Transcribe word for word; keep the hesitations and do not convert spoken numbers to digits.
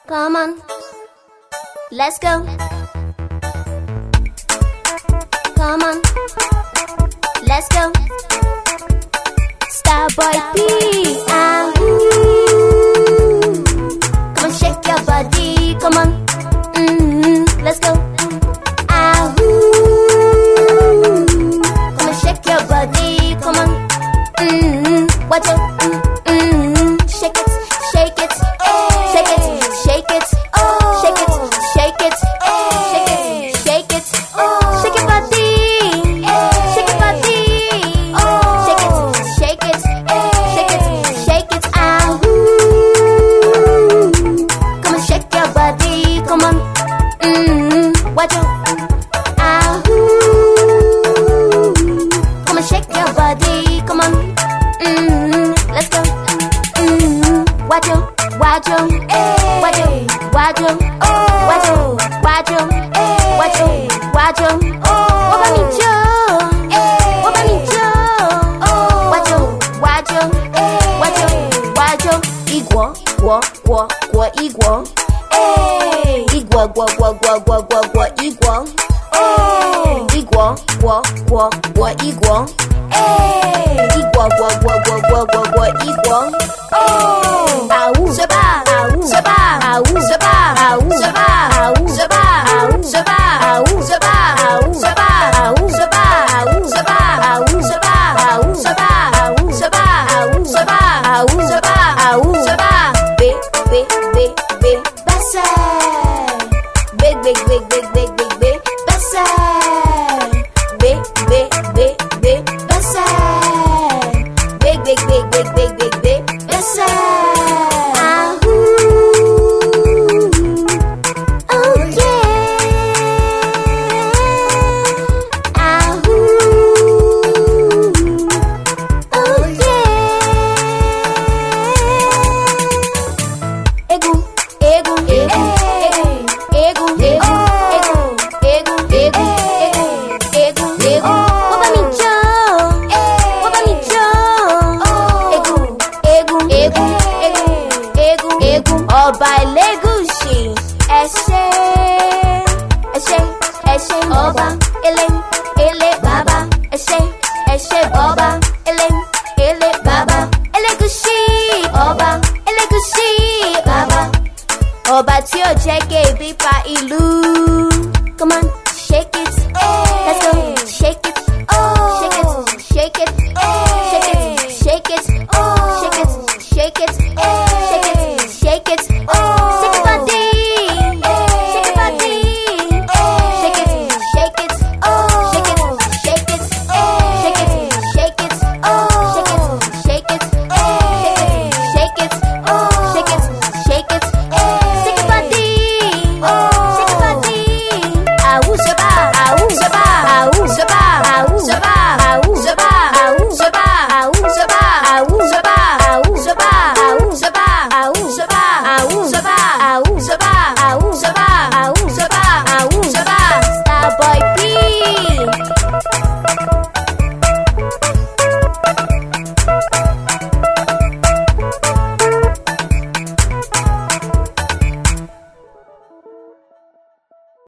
Come on, let's go. Come on, let's go. Starboy P. Ah, ooh. Come on, shake your body. Come on, mm-hmm. Let's go. Ah, ooh. Come on, shake your body. Come on, mm-hmm. Watch out. Mm-hmm. Shake it, shake it, shake it, shake it, shake it, shake it, shake it, shake it, shake your body, shake your body, shake it, shake it, shake it, shake it, ah ooh. Come on, shake your body, come on, mm-hmm. Watch out, ah ooh. Come on, shake your body, come on, mm-hmm. Let's go, mm-hmm. Watch out. Wajo, wajo, wajo, wajo, wajo, wajo, wajo. Oba mi jo, oba mi jo. Wajo, wajo, wajo, wajo. Igwo, gwo, gwo, gwo, igwo. Igwo, gwo, gwo, gwo, gwo, gwo, gwo, igwo. Igwo, gwo, gwo, gwo, igwo. Igwo, gwo, gwo, gwo, gwo, gwo, gwo, igwo. Aou, seba, aou, seba, aou, seba, aou, seba, aou, seba, aou, seba, aou, seba, aou, seba, aou, seba, aou, seba, aou, seba, aou, seba, aou, seba, aou, seba, aou, seba, aou, seba. Big, big, big, big, bessa. Big, big, big, big, big, big, big, bessa. Big, big, big, big, bessa. Big, big, big, big, big, big, big, bessa. Ọba Elegushi, ẹ ṣé, ẹ ṣé, ẹ ṣé ọba ele ele baba, ẹ ṣé, ẹ ṣé ọba ele ele baba, Elegushi ọba Elegushi baba, ọba tí ó jẹ́ kébi pa ìlú.